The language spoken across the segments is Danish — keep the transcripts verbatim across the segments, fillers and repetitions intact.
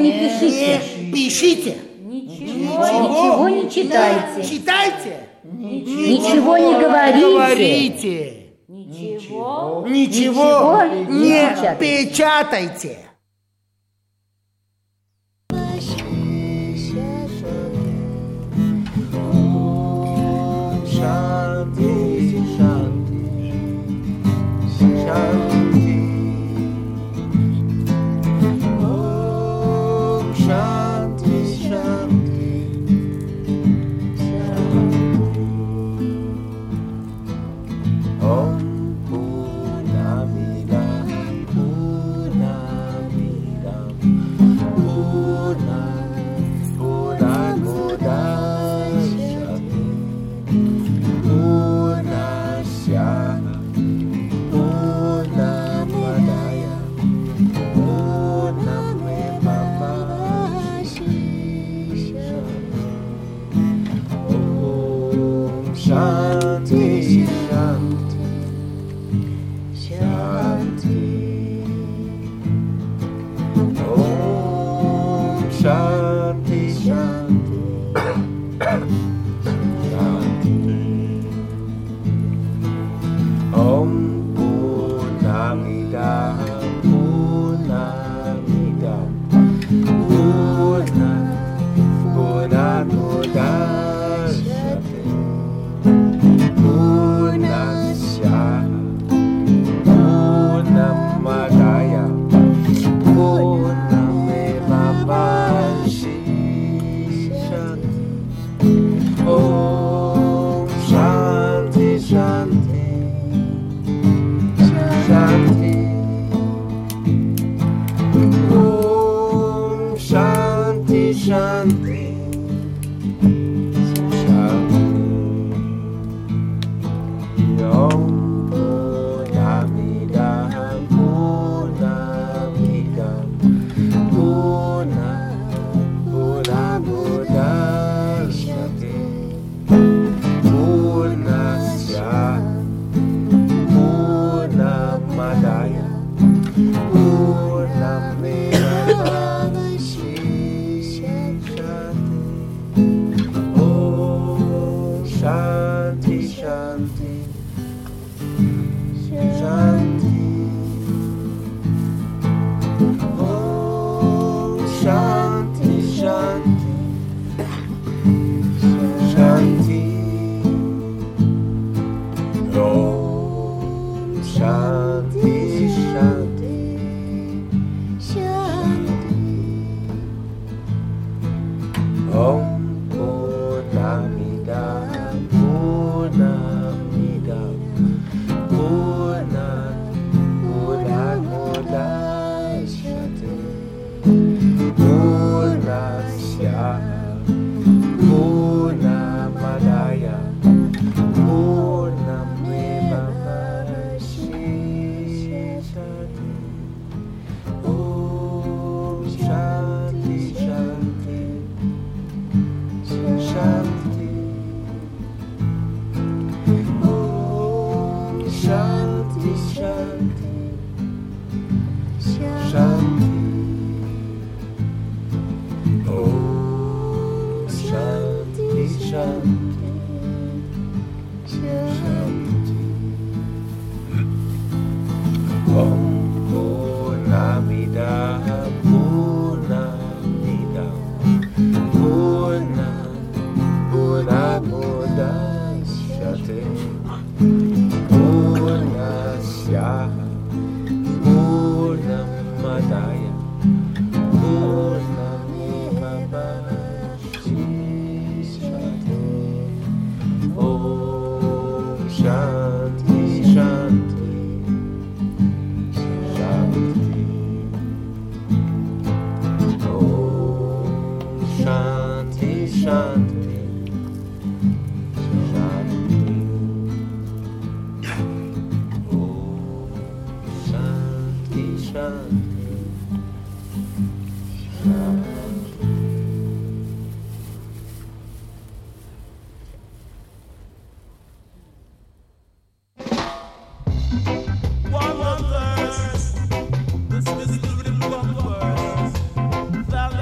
не пишите. Не пишите. Ничего, ничего не читайте. Читайте. Ничего не говорите. Говорите. Ничего, Ничего не не печатайте. печатайте. One verse, this is the rhythm of verse.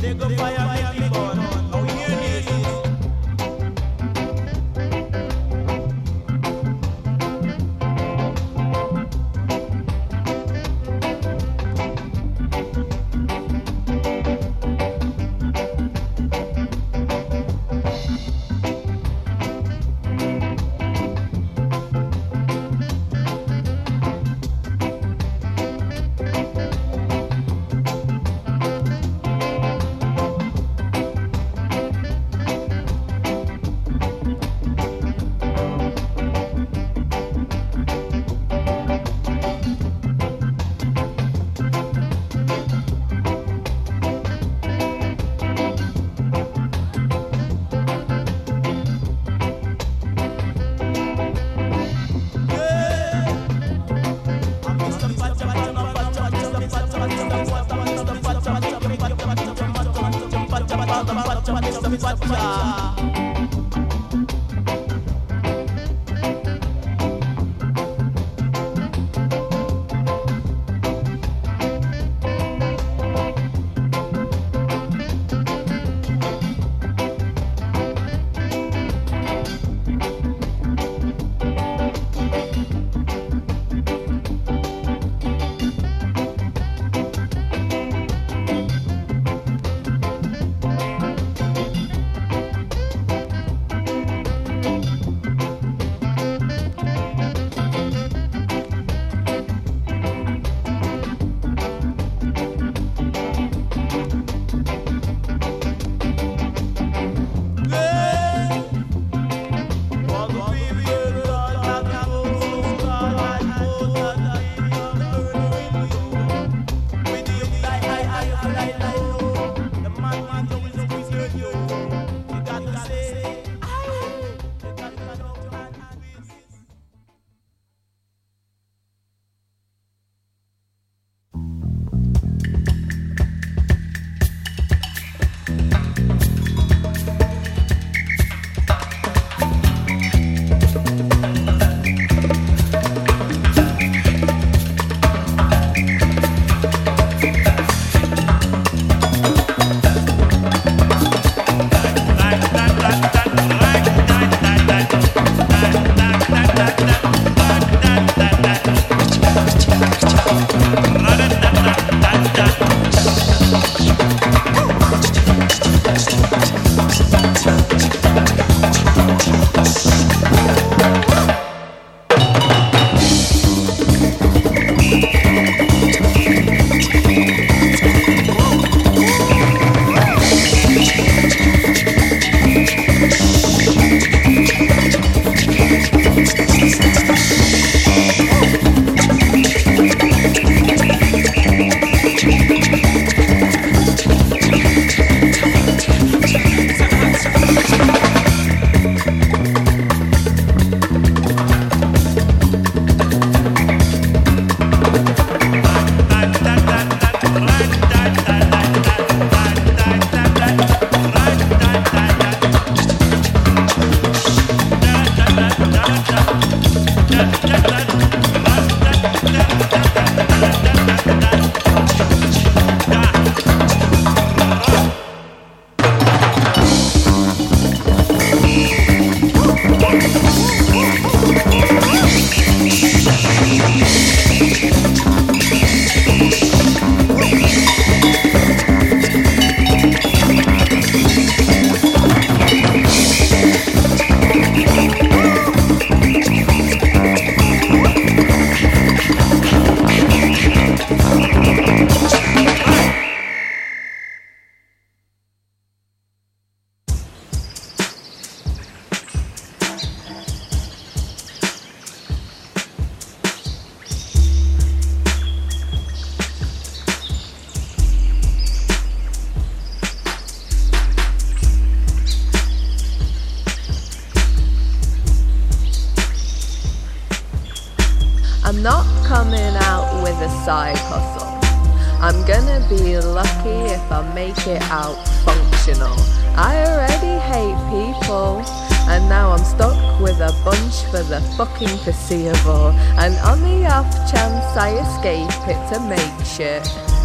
I'm not coming out with a side hustle. I'm gonna be lucky if I make it out functional. I already hate people, and now I'm stuck with a bunch for the fucking foreseeable. And on the off chance I escape it to make shit,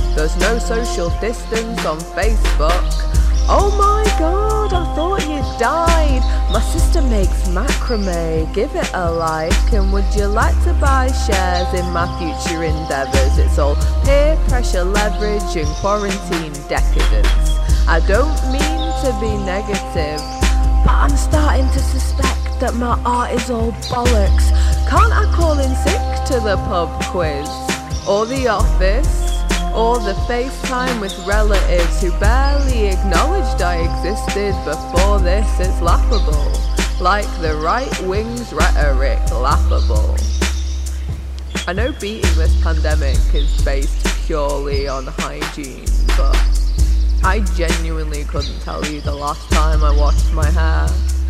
There's no social distance on Facebook. Oh my god, I thought you died. My sister makes macrame, give it a like. And would you like to buy shares in my future endeavours? It's all peer pressure, leverage and quarantine decadence. I don't mean to be negative, but I'm starting to suspect that my art is all bollocks. Can't I call in sick to the pub quiz? Or the office? Or the FaceTime with relatives who barely acknowledged I existed before this? It's laughable, like the right wing's rhetoric, laughable. I know beating this pandemic is based purely on hygiene, but I genuinely couldn't tell you the last time I washed my hair.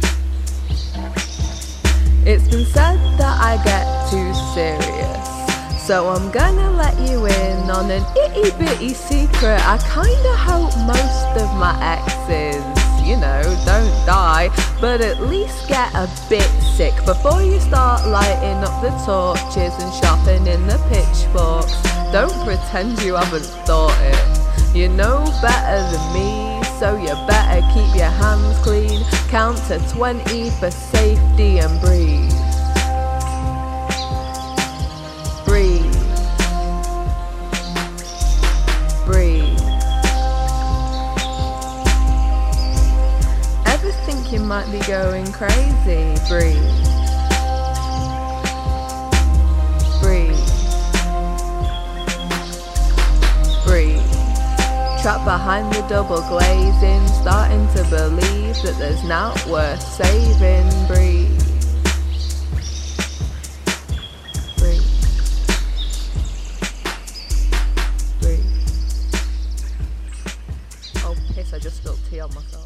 It's been said that I get too serious, so I'm gonna let you in on an itty bitty secret. I kinda hope most of my exes, you know, don't die, but at least get a bit sick before you start lighting up the torches and shopping in the pitchforks. Don't pretend you haven't thought it. You know better than me, so you better keep your hands clean. Count to twenty for safety and breathe. Breathe. Breathe. Ever think you might be going crazy? Breathe. Breathe. Breathe. Trapped behind the double glazing, starting to believe that there's not worth saving. Breathe. Breathe. Breathe. Oh piss, I just spilled tea on myself.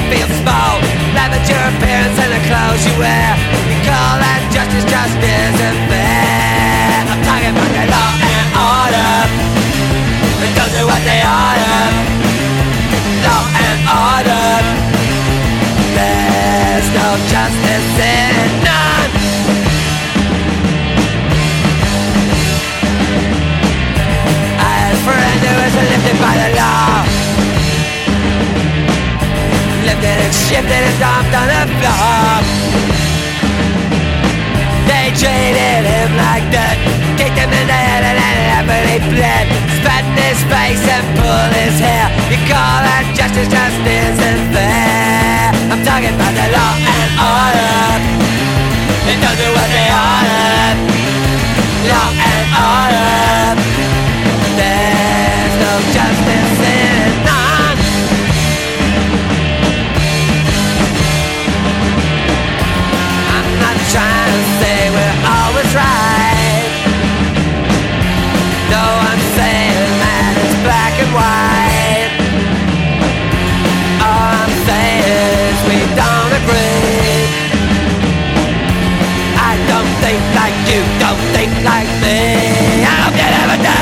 feel small. Laugh at your appearance and the clothes you wear. You call that justice, just isn't fair. I'm talking about the law and order. It don't do what they order. Law and order. There's no justice in none. I had a friend who was lifted by the law. Lifted and shifted and dumped on the floor. They treated him like dirt, kicked him in the head and then happily bled. Spat in his face and pulled his hair. You call that justice, just isn't fair. I'm talking about the law and order. They don't do what they order. Law and order. There's no justice in none. I'm not trying to say we're always right. No, I'm saying that it's black and white. All I'm saying is we don't agree. I don't think like you, don't think like me. I hope you never do.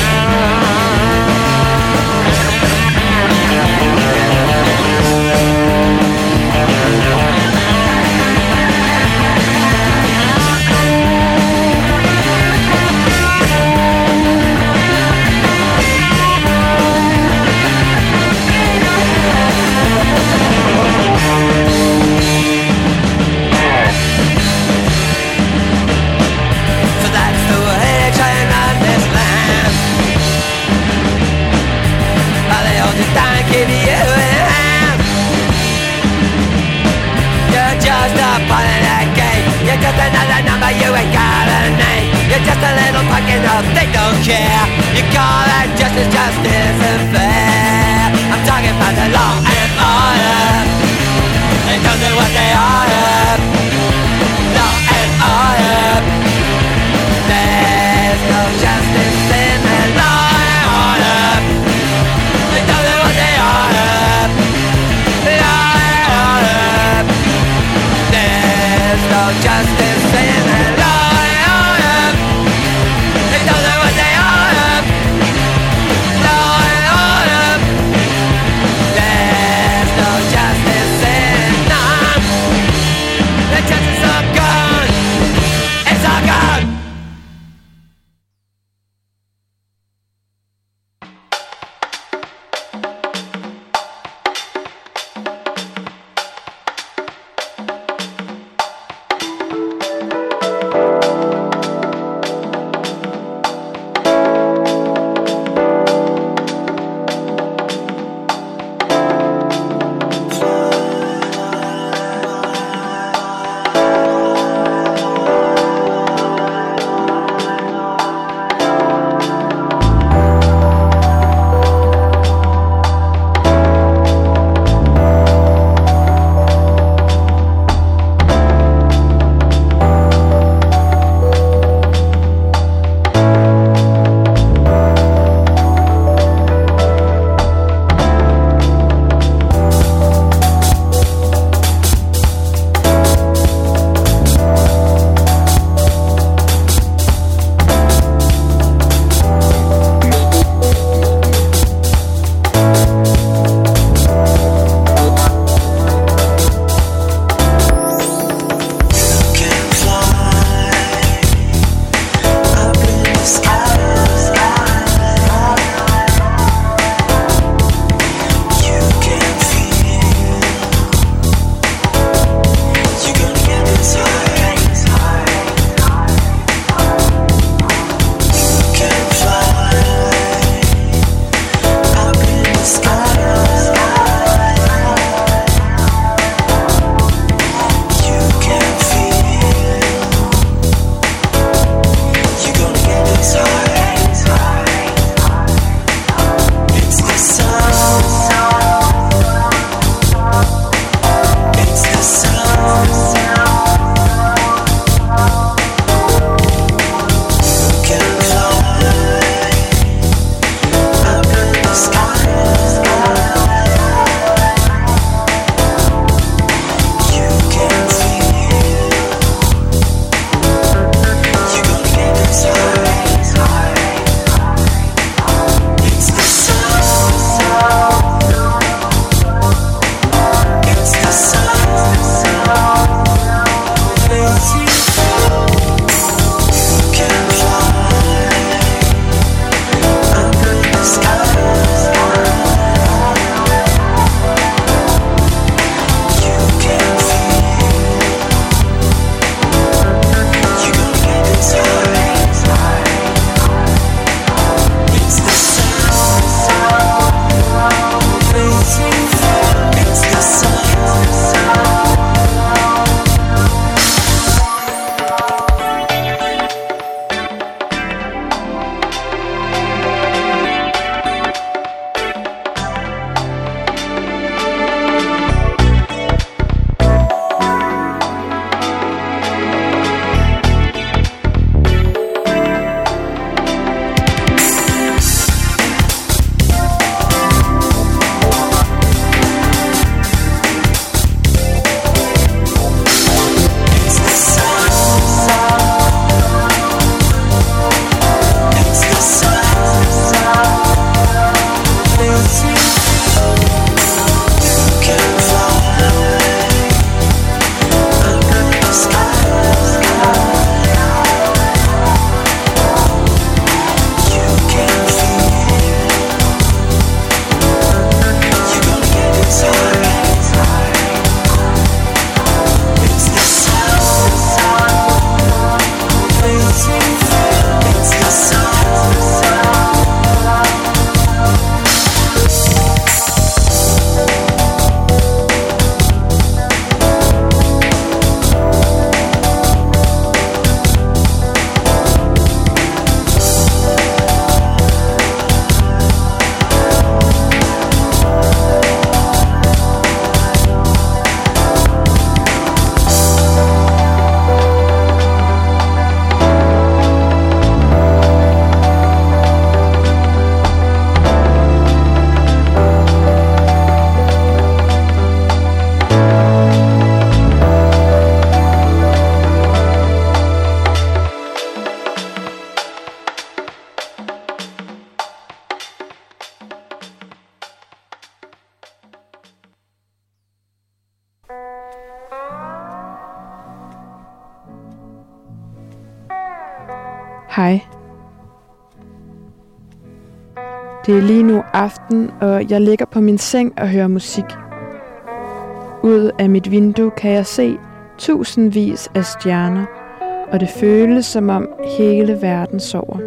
Just another number, you ain't got a name. You're just a little fucking up, they don't care. You call that justice, just isn't fair. I'm talking about the law and order. They don't do what they order. Law and order. There's no justice in the law and order. They don't do what they order. Law and order. There's no justice in the law and order. They don't know what they order. Law and order. There's Hej. Det er lige nu aften, og jeg ligger på min seng og hører musik. Ud af mit vindue kan jeg se tusindvis af stjerner, og det føles som om hele verden sover.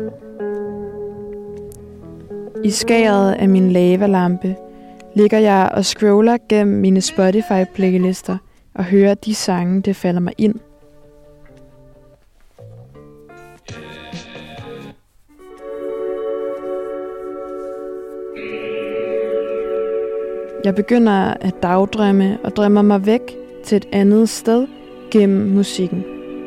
I skæret af min lavalampe ligger jeg og scroller gennem mine Spotify-playlister og hører de sange, det falder mig ind. Jeg begynder at dagdrømme og drømmer mig væk til et andet sted gennem musikken.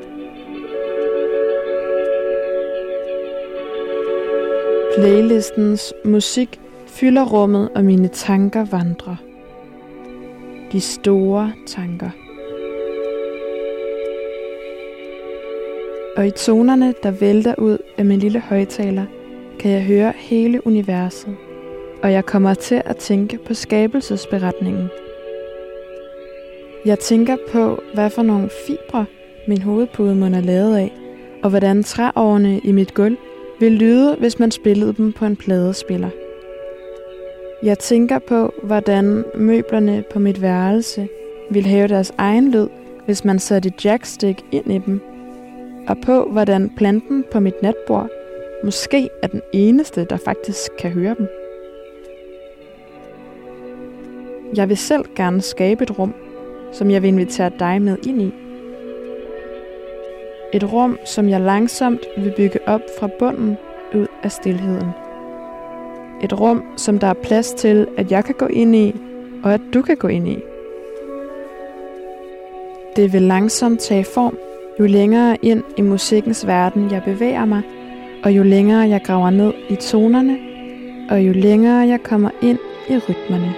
Playlistens musik fylder rummet, og mine tanker vandrer. De store tanker. Og i tonerne, der vælter ud af min lille højttaler, kan jeg høre hele universet. Og jeg kommer til at tænke på skabelsesberetningen. Jeg tænker på, hvad for nogle fibre min hovedpudemund er lavet af, og hvordan træårene i mit gulv vil lyde, hvis man spillede dem på en pladespiller. Jeg tænker på, hvordan møblerne på mit værelse vil have deres egen lyd, hvis man satte et jackstick ind i dem, og på, hvordan planten på mit natbord måske er den eneste, der faktisk kan høre dem. Jeg vil selv gerne skabe et rum, som jeg vil invitere dig med ind i. Et rum, som jeg langsomt vil bygge op fra bunden ud af stilheden. Et rum, som der er plads til, at jeg kan gå ind i, og at du kan gå ind i. Det vil langsomt tage form, jo længere ind i musikkens verden jeg bevæger mig, og jo længere jeg graver ned i tonerne, og jo længere jeg kommer ind i rytmerne.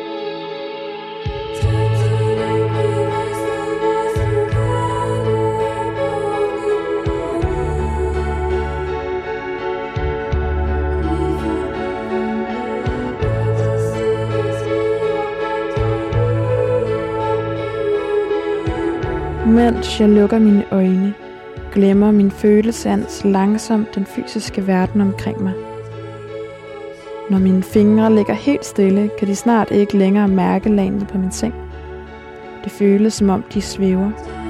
Mens jeg lukker mine øjne, glemmer min følesans langsomt den fysiske verden omkring mig. Når mine fingre ligger helt stille, kan de snart ikke længere mærke lagenet på min seng. Det føles som om de svæver.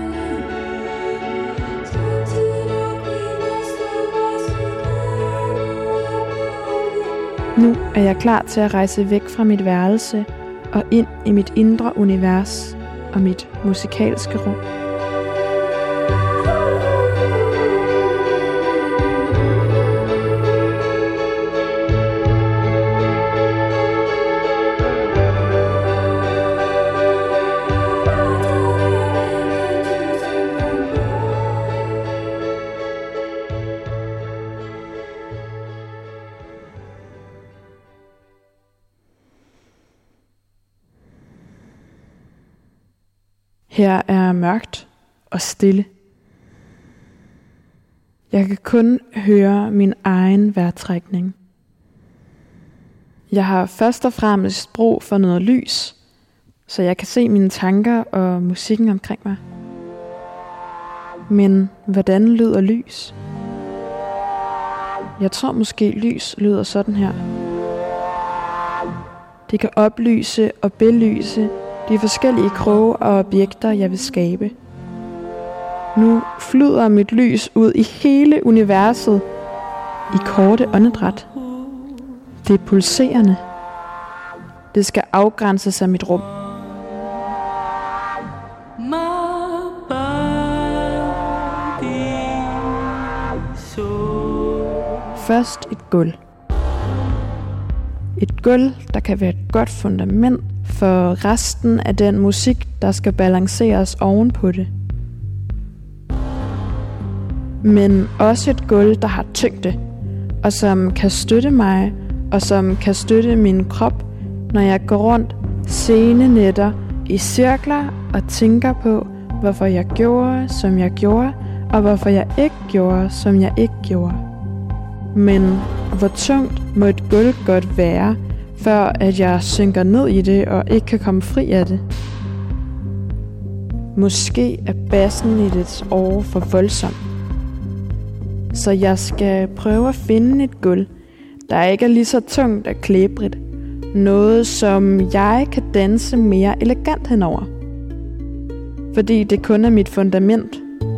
Nu er jeg klar til at rejse væk fra mit værelse og ind i mit indre univers og mit musikalske rum. Her er mørkt og stille. Jeg kan kun høre min egen vejrtrækning. Jeg har først og fremmest brug for noget lys, så jeg kan se mine tanker og musikken omkring mig. Men hvordan lyder lys? Jeg tror måske lys lyder sådan her. Det kan oplyse og belyse de forskellige kroge og objekter, jeg vil skabe. Nu flyder mit lys ud i hele universet i korte åndedræt. Det er pulserende. Det skal afgrænses af mit rum. Først et gulv. Et gulv, der kan være et godt fundament for resten af den musik, der skal balanceres ovenpå det. Men også et gulv, der har tyngde, og som kan støtte mig, og som kan støtte min krop, når jeg går rundt sene nætter i cirkler og tænker på, hvorfor jeg gjorde, som jeg gjorde, og hvorfor jeg ikke gjorde, som jeg ikke gjorde. Men hvor tungt må et gulv godt være, før at jeg synker ned i det og ikke kan komme fri af det? Måske er bassen i dets år for voldsom. Så jeg skal prøve at finde et gulv, der ikke er lige så tungt og klæbrigt. Noget, som jeg kan danse mere elegant henover. Fordi det kun er mit fundament.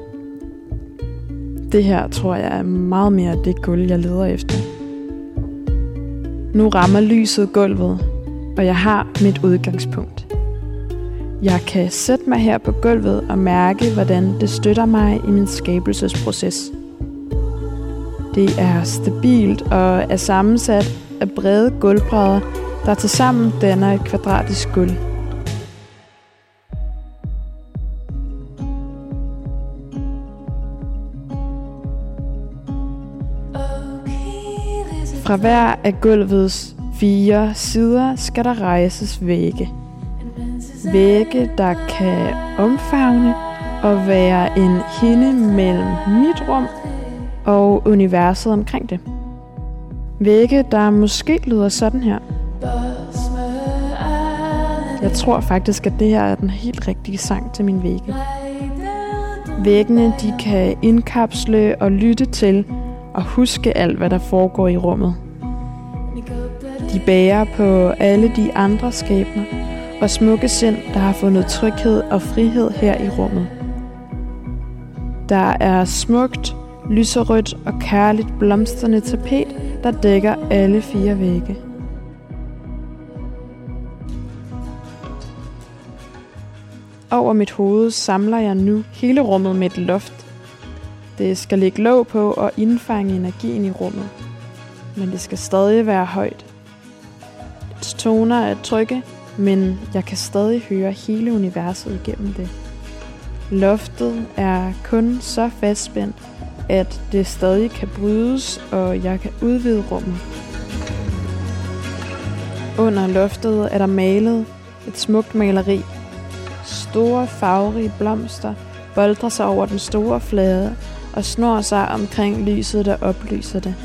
Det her tror jeg er meget mere det gulv, jeg leder efter. Nu rammer lyset gulvet, og jeg har mit udgangspunkt. Jeg kan sætte mig her på gulvet og mærke, hvordan det støtter mig i min skabelsesproces. Det er stabilt og er sammensat af brede gulvbrædder, der tilsammen danner et kvadratisk gulv. Fra hver af gulvets fire sider skal der rejses vægge. Vægge, der kan omfavne og være en hinde mellem mit rum og universet omkring det. Vægge, der måske lyder sådan her. Jeg tror faktisk, at det her er den helt rigtige sang til min vægge. Væggene, de kan indkapsle og lytte til og huske alt, hvad der foregår i rummet. De bærer på alle de andre skæbner og smukke sind, der har fundet tryghed og frihed her i rummet. Der er smukt, lyserødt og kærligt blomstrende tapet, der dækker alle fire vægge. Over mit hoved samler jeg nu hele rummet med et loft. Det skal lægge låg på og indfange energien i rummet. Men det skal stadig være højt. Dets toner er trygge, men jeg kan stadig høre hele universet igennem det. Loftet er kun så fastspændt, at det stadig kan brydes, og jeg kan udvide rummet. Under loftet er der malet et smukt maleri. Store farverige blomster boldrer sig over den store flade og snor sig omkring lyset, der oplyser det.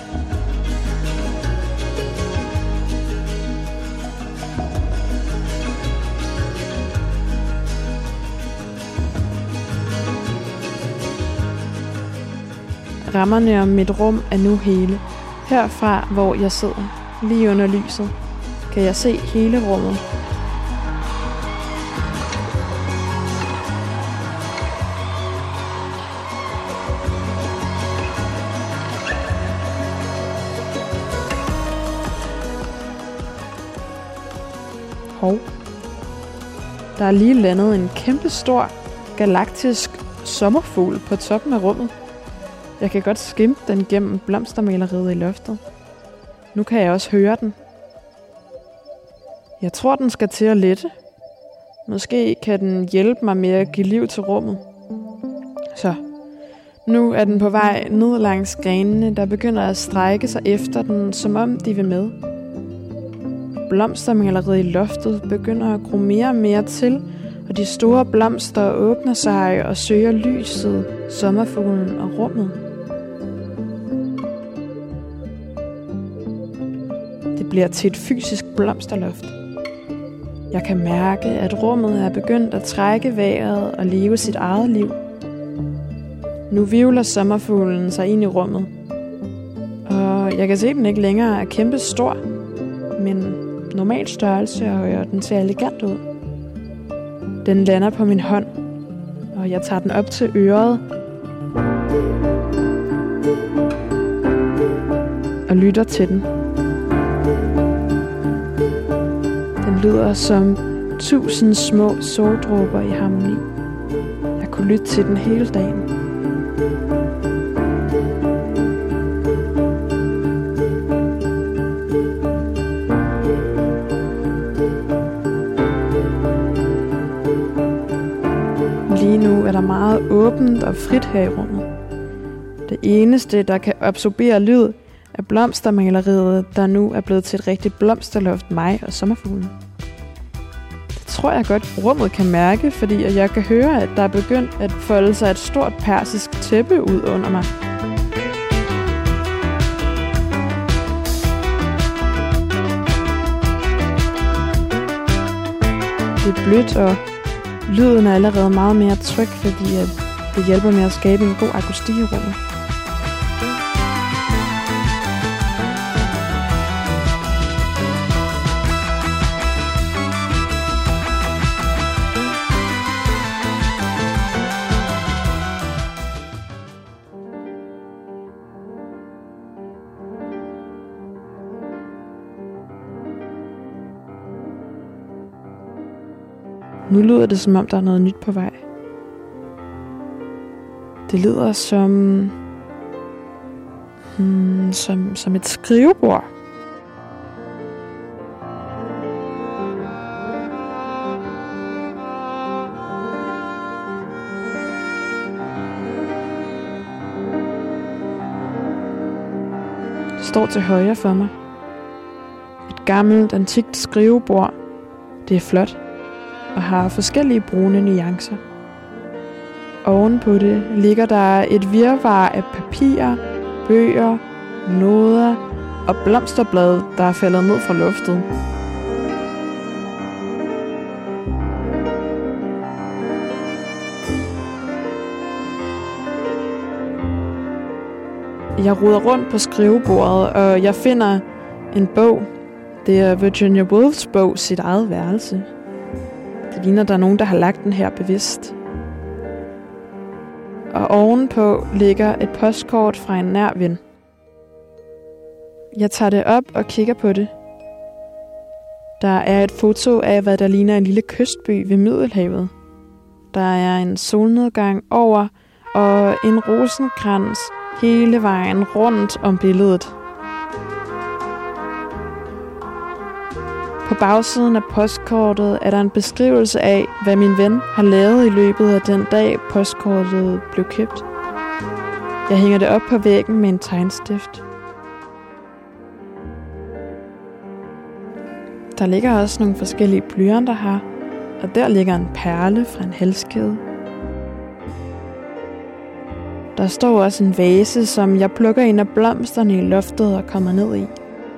Rammerne om mit rum er nu hele. Herfra, hvor jeg sidder, lige under lyset, kan jeg se hele rummet. Hov. Der er lige landet en kæmpe stor galaktisk sommerfugl på toppen af rummet. Jeg kan godt skimte den gennem blomstermaleriet i loftet. Nu kan jeg også høre den. Jeg tror, den skal til at lette. Måske kan den hjælpe mig med at give liv til rummet. Så, nu er den på vej ned langs grenene, der begynder at strække sig efter den, som om de vil med. Blomstermaleriet i loftet begynder at gro mere og mere til, og de store blomster åbner sig og søger lyset, sommerfuglen og rummet. Det bliver til et fysisk blomsterloft. Jeg kan mærke, at rummet er begyndt at trække vejret og leve sit eget liv. Nu hvirvler sommerfuglen sig ind i rummet. Og jeg kan se, at den ikke længere er kæmpe stor, men normal størrelse, og den ser elegant ud. Den lander på min hånd, og jeg tager den op til øret og lytter til den. Den lyder som tusind små soldråber i harmoni. Jeg kunne lytte til den hele dagen. Lige nu er der meget åbent og frit her i rummet. Det eneste, der kan absorbere lyd, er blomstermaleriet, der nu er blevet til et rigtigt blomsterloft, mig og sommerfuglen. Det tror jeg godt, rummet kan mærke, fordi jeg kan høre, at der er begyndt at folde sig et stort persisk tæppe ud under mig. Det er blødt, og lyden er allerede meget mere tryg, fordi at det hjælper med at skabe en god akustik i rummet. Nu lyder det, som om der er noget nyt på vej. Det lyder som... Hmm, som, som et skrivebord. Det står til højre for mig. Et gammelt, antikt skrivebord. Det er flot og har forskellige brune nuancer. Ovenpå det ligger der et virvar af papirer, bøger, noder og blomsterblade, der er faldet ned fra loftet. Jeg roder rundt på skrivebordet, og jeg finder en bog. Det er Virginia Woolfs bog, Sit eget værelse. Det ligner, der er nogen, der har lagt den her bevidst. Og ovenpå ligger et postkort fra en nær ven. Jeg tager det op og kigger på det. Der er et foto af, hvad der ligner en lille kystby ved Middelhavet. Der er en solnedgang over og en rosenkrans hele vejen rundt om billedet. På bagsiden af postkortet er der en beskrivelse af, hvad min ven har lavet i løbet af den dag, postkortet blev købt. Jeg hænger det op på væggen med en tegnstift. Der ligger også nogle forskellige blyanter her, og der ligger en perle fra en halskæde. Der står også en vase, som jeg plukker en af blomsterne i loftet og kommer ned i.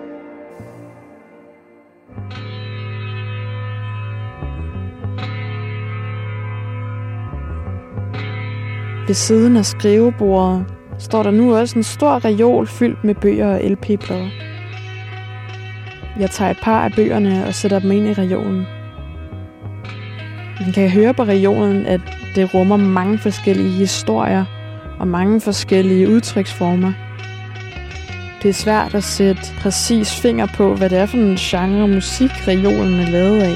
Ved siden af skrivebordet står der nu også en stor reol fyldt med bøger og L P-plader. Jeg tager et par af bøgerne og sætter dem ind i reolen. Man kan høre på reolen, at det rummer mange forskellige historier og mange forskellige udtryksformer. Det er svært at sætte præcis finger på, hvad det er for en genre musik, reolen er lavet af.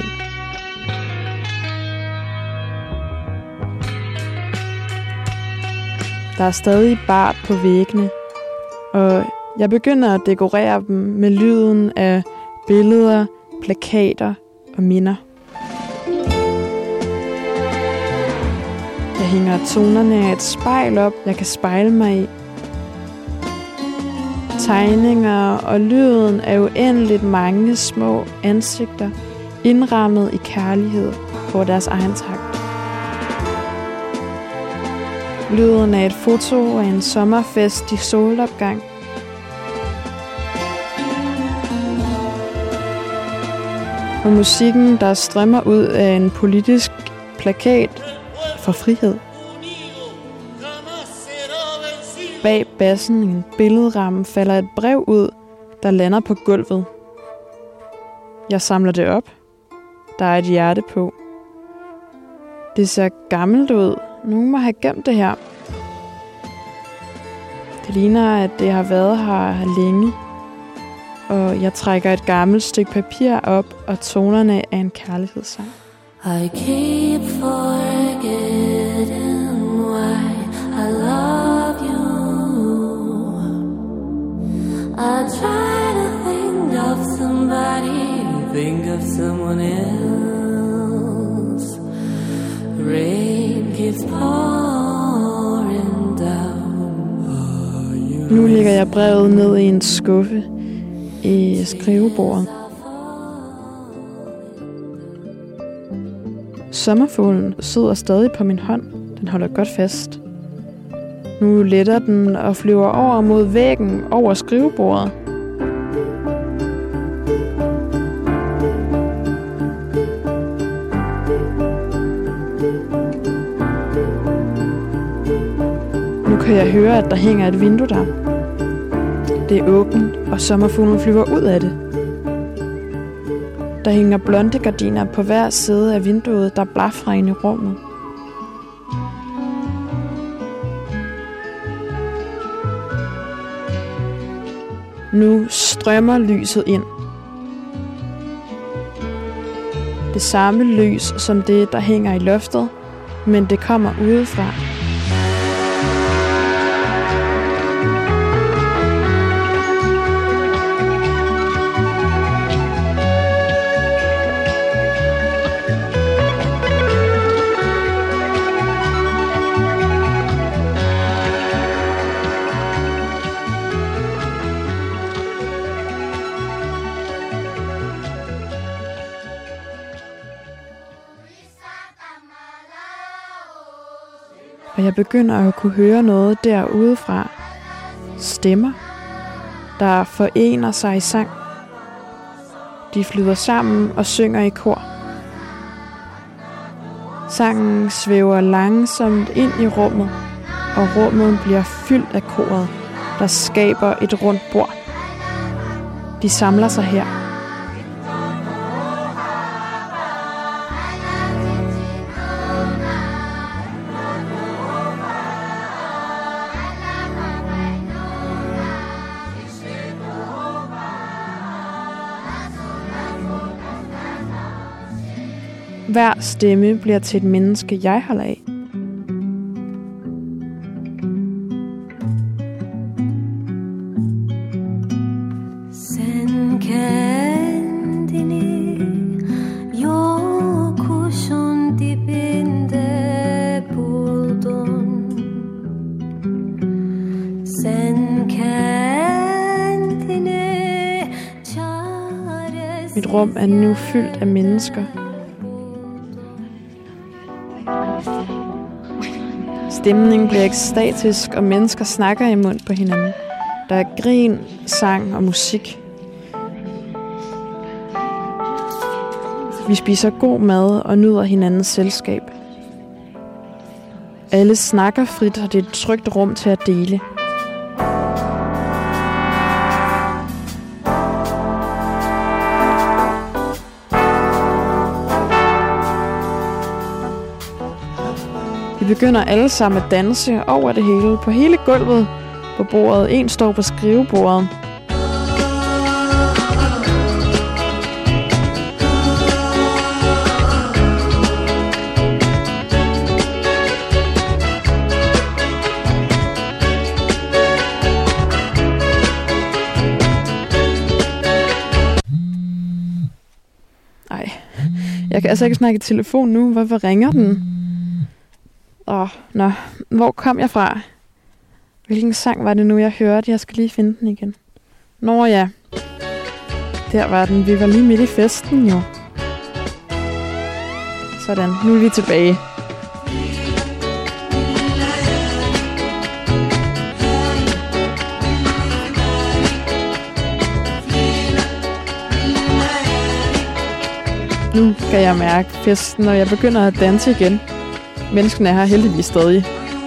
Der er stadig bart på væggene, og jeg begynder at dekorere dem med lyden af billeder, plakater og minder. Jeg hænger tonerne af et spejl op, jeg kan spejle mig i. Tegninger og lyden af uendeligt mange små ansigter, indrammet i kærlighed på deres egen takt. Lyden af et foto af en sommerfest i solopgang. Og musikken, der strømmer ud af en politisk plakat for frihed. Bag bassen i en billedramme falder et brev ud, der lander på gulvet. Jeg samler det op. Der er et hjerte på. Det ser gammelt ud. Nogen må have gemt det her. Det ligner, at det har været her længe. Og jeg trækker et gammelt stykke papir op, og tonerne af en kærlighedssang. I keep forgetting why I love you. I try to think of somebody, think of someone else. Rain keeps pouring down. Nu lægger jeg brevet ned i en skuffe i skrivebordet. Sommerfuglen sidder stadig på min hånd. Den holder godt fast. Nu letter den og flyver over mod væggen over skrivebordet. Nu kan jeg høre, at der hænger et vindue der. Det er åbent, og sommerfuglen flyver ud af det. Der hænger blonde gardiner på hver side af vinduet, der blafrer ind i rummet. Nu strømmer lyset ind. Det samme lys som det, der hænger i loftet, men det kommer udefra. Og jeg begynder at kunne høre noget derudefra. Stemmer, der forener sig i sang. De flyder sammen og synger i kor. Sangen svæver langsomt ind i rummet, og rummet bliver fyldt af koret, der skaber et rundt bord. De samler sig her. Hver stemme bliver til et menneske, jeg holder af. Sen kendini yokuşun dibinde buldun. Sen kendini çaresiz. Mit rum er nu fyldt af mennesker. Stemningen bliver ekstatisk, og mennesker snakker i mund på hinanden. Der er grin, sang og musik. Vi spiser god mad og nyder hinandens selskab. Alle snakker frit, og det er et trygt rum til at dele. Vi begynder alle sammen at danse over det hele, på hele gulvet, på bordet. En står på skrivebordet. Ej, jeg kan altså ikke snakke i telefon nu. Hvorfor ringer den? Åh, oh, nå. Hvor kom jeg fra? Hvilken sang var det nu, jeg hørte? Jeg skal lige finde den igen. Nå ja. Der var den. Vi var lige midt i festen, jo. Sådan. Nu er vi tilbage. Nu kan jeg mærke festen, og jeg begynder at danse igen. Menneskene er her heldigvis stadig.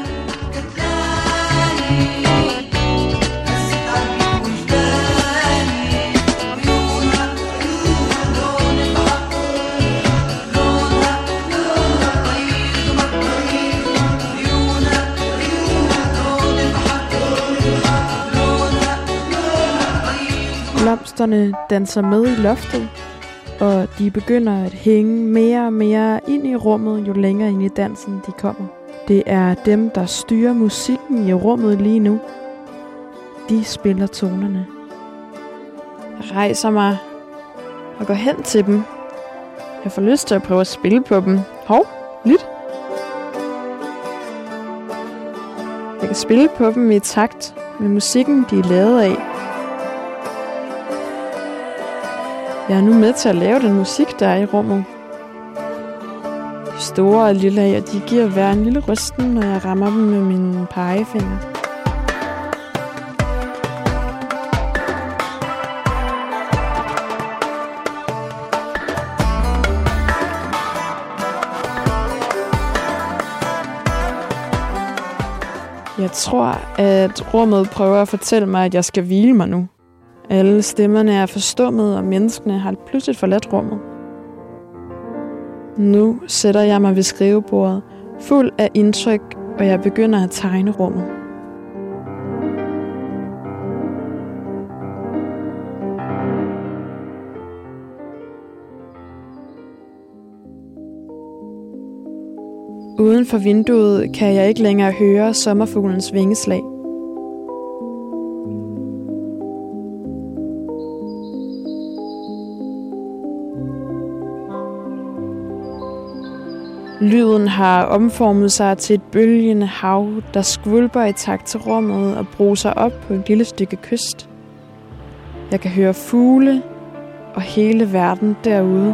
Blomsterne danser med i loftet, og de begynder at hænge mere og mere ind i rummet, jo længere ind i dansen de kommer. Det er dem, der styrer musikken i rummet lige nu. De spiller tonerne. Jeg rejser mig og går hen til dem. Jeg får lyst til at prøve at spille på dem. Hov, lyt. Jeg kan spille på dem i takt med musikken, de er lavet af. Jeg er nu med til at lave den musik, der er i rummet. De store og lille af, de giver hver en lille rysten, når jeg rammer dem med mine pegefinger. Jeg tror, at rummet prøver at fortælle mig, at jeg skal hvile mig nu. Alle stemmerne er forstummet, og menneskene har pludselig forladt rummet. Nu sætter jeg mig ved skrivebordet, fuld af indtryk, og jeg begynder at tegne rummet. Uden for vinduet kan jeg ikke længere høre sommerfuglens vingeslag. Lyden har omformet sig til et bølgende hav, der skvulper i takt til rummet og bruser op på et lille stykke kyst. Jeg kan høre fugle og hele verden derude.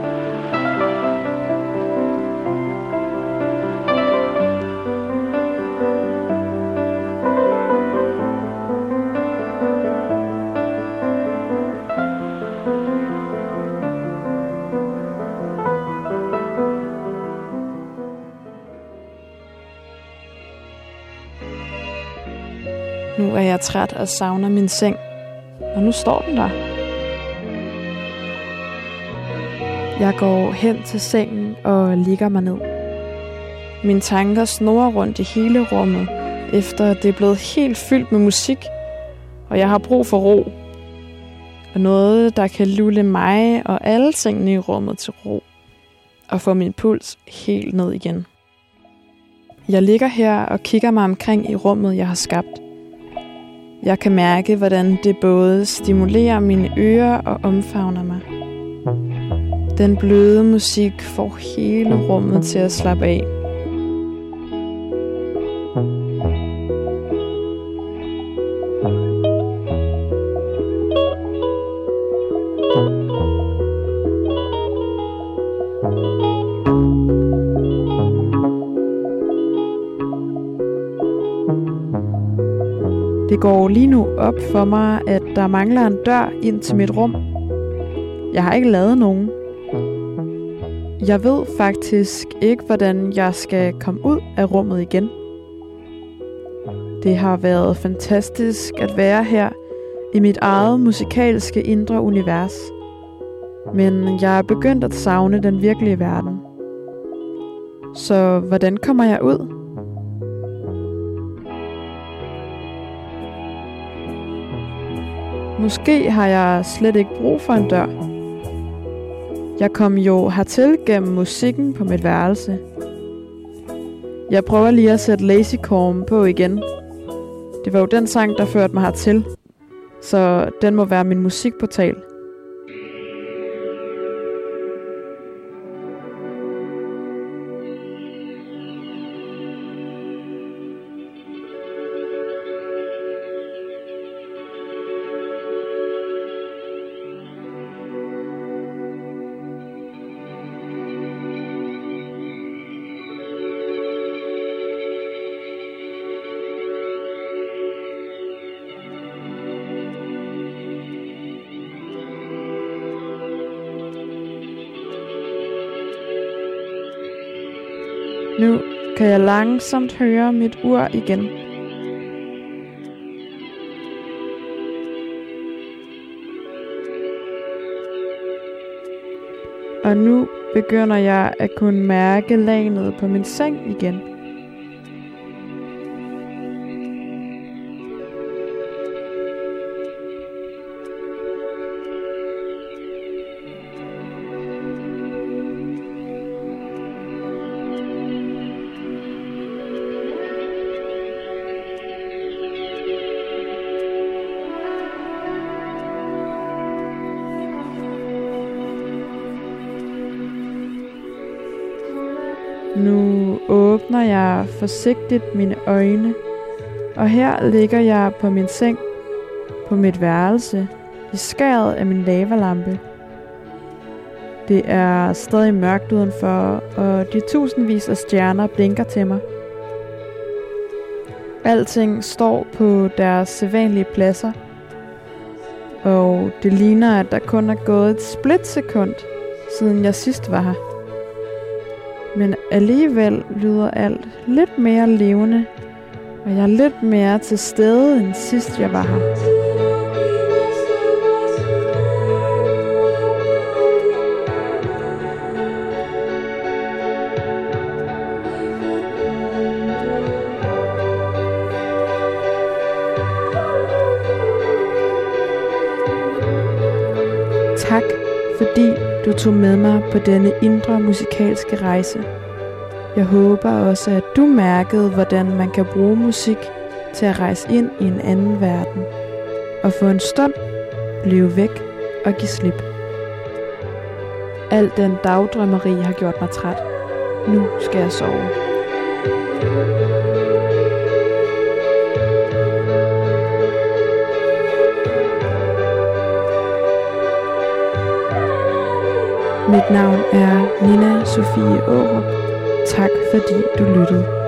Nu er jeg træt og savner min seng, og nu står den der. Jeg går hen til sengen og ligger mig ned. Mine tanker snurrer rundt i hele rummet, efter det er blevet helt fyldt med musik, og jeg har brug for ro. Og noget, der kan lulle mig og alle tingene i rummet til ro, og få min puls helt ned igen. Jeg ligger her og kigger mig omkring i rummet, jeg har skabt. Jeg kan mærke, hvordan det både stimulerer mine ører og omfavner mig. Den bløde musik får hele rummet til at slappe af. Det går lige nu op for mig, at der mangler en dør ind til mit rum. Jeg har ikke lavet nogen. Jeg ved faktisk ikke, hvordan jeg skal komme ud af rummet igen. Det har været fantastisk at være her i mit eget musikalske indre univers. Men jeg er begyndt at savne den virkelige verden. Så hvordan kommer jeg ud? Måske har jeg slet ikke brug for en dør. Jeg kom jo hertil gennem musikken på mit værelse. Jeg prøver lige at sætte Lazy Corn på igen. Det var jo den sang, der førte mig hertil. Så den må være min musikportal. Nu kan jeg langsomt høre mit ur igen. Og nu begynder jeg at kunne mærke lagenet på min seng igen. Nu åbner jeg forsigtigt mine øjne, og her ligger jeg på min seng, på mit værelse, i skæret af min lavalampe. Det er stadig mørkt udenfor, og de tusindvis af stjerner blinker til mig. Alting står på deres sædvanlige pladser, og det ligner, at der kun er gået et splitsekund, siden jeg sidst var her. Men alligevel lyder alt lidt mere levende, og jeg er lidt mere til stede end sidst jeg var her. Tak, fordi du tog med mig på denne indre musikalske rejse. Jeg håber også, at du mærkede, hvordan man kan bruge musik til at rejse ind i en anden verden. Og for en stund blive væk og give slip. Al den dagdrømmeri har gjort mig træt. Nu skal jeg sove. Mit navn er Nina Sofie Aarup. Tak fordi du lyttede.